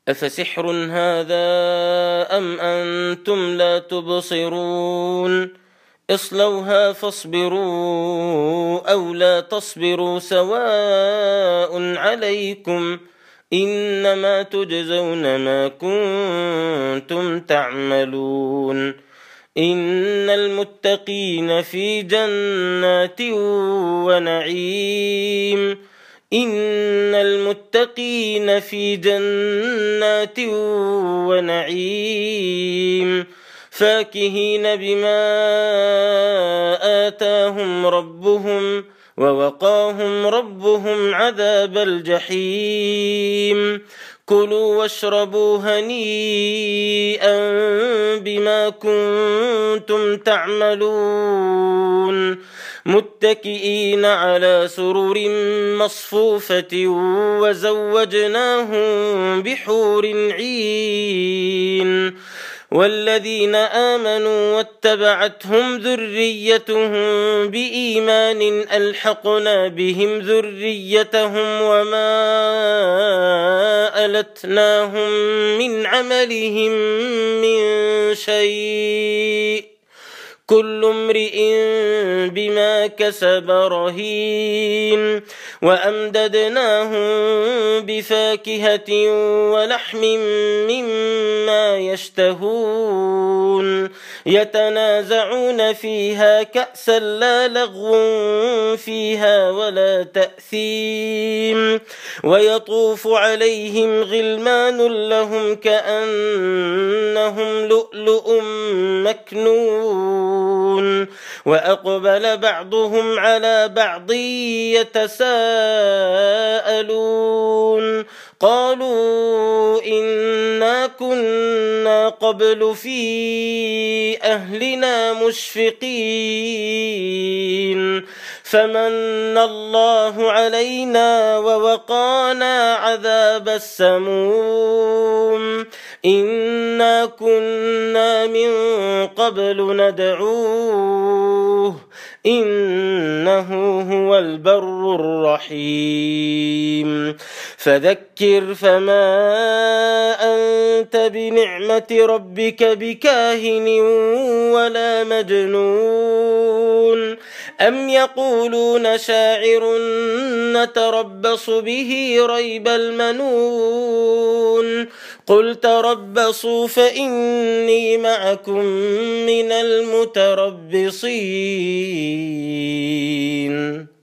أفسحر هذا أم أنتم لا تبصرون اصلوها فاصبروا أو لا تصبروا سواء عليكم إنما تجزون ما كنتم تعملون إن المتقين في جنات ونعيم إن المتقين في جنات ونعيم فاكهين بما آتاهم ربهم ووقاهم ربهم عذاب الجحيم كلوا واشربوا هنيئا بما كنتم تعملون متكئين على سرر مصفوفة وزوجناهم بحور عين والذين آمنوا واتبعتهم ذريتهم بإيمان ألحقنا بهم ذريتهم وما ألتناهم من عملهم من شيء كل امرئ بما كسب رهين وأمددناهم بفاكهة ولحم مما يشتهون يتنازعون فيها كأسا لا لغو فيها ولا تأثيم ويطوف عليهم غلمان لهم كأنهم لؤلؤ مكنون وأقبل بعضهم على بعض يتساءلون قالوا إنا كنا قبل في أهلنا مشفقين فمن الله علينا ووقانا عذاب السموم إنا كنا من قبل ندعوه إنه هو البر الرحيم فذكر فما أنت بنعمة ربك بكاهن ولا مجنون أم يقولون شاعر نتربص به ريب المنون قل تربصوا فإني معكم من المتربصين